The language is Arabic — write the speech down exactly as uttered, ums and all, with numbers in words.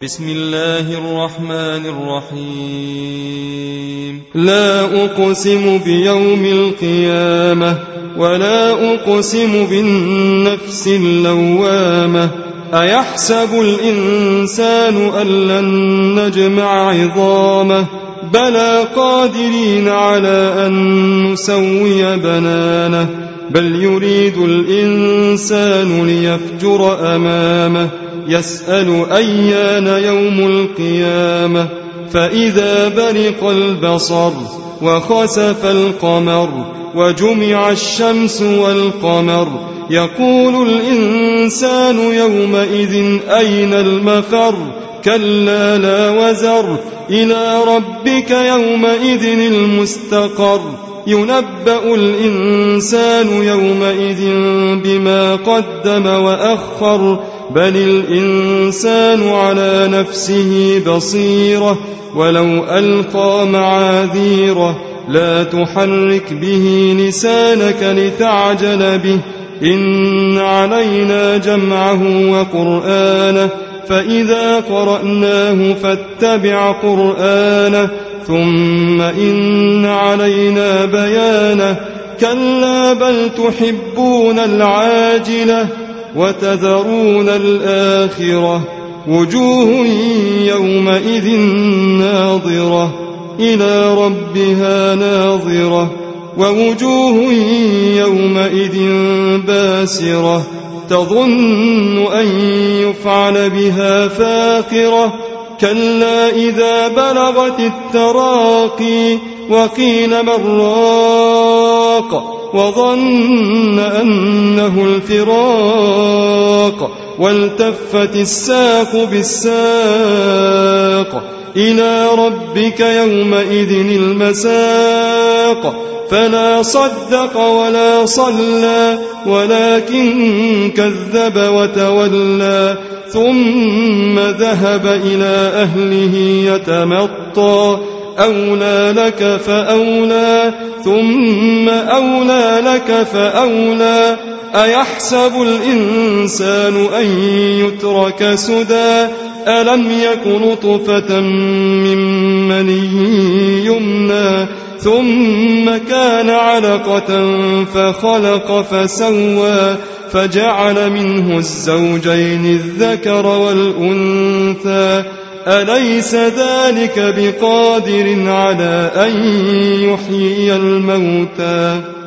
بسم الله الرحمن الرحيم لا أقسم بيوم القيامة ولا أقسم بالنفس اللوامة أيحسب الإنسان أن لن نجمع عظامه بلى قادرين على أن نسوي بنانه بل يريد الإنسان ليفجر أمامه يسأل أيان يوم القيامة فإذا برق البصر وخسف القمر وجمع الشمس والقمر يقول الإنسان يومئذ أين المفر كلا لا وزر إلى ربك يومئذ المستقر ينبأ الإنسان يومئذ بما قدم وأخر بل الإنسان على نفسه بصيرة ولو ألقى معاذيره لا تحرك به لسانك لتعجل به إن علينا جمعه وقرآنه فإذا قرأناه فاتبع قرآنه ثم إن علينا بيانه كلا بل تحبون العاجلة وتذرون الآخرة وجوه يومئذ ناظرة إلى ربها ناظرة ووجوه يومئذ باسرة تظن أن يفعل بها فاقرة كلا إذا بلغت التراقي وقيل من راق وظن أنه الفراق والتفت الساق بالساق إلى ربك يومئذ المساق فلا صدق ولا صلى ولكن كذب وتولى ثم ذهب إلى أهله يتمطى أولى لك فأولى ثم أولى لك فأولى أيحسب الإنسان أن يترك سدى ألم يك نطفة من مني يمنى ثم كان علقة فخلق فسوى فجعل منه الزوجين الذكر والأنثى أليس ذلك بقادر على أن يحيي الموتى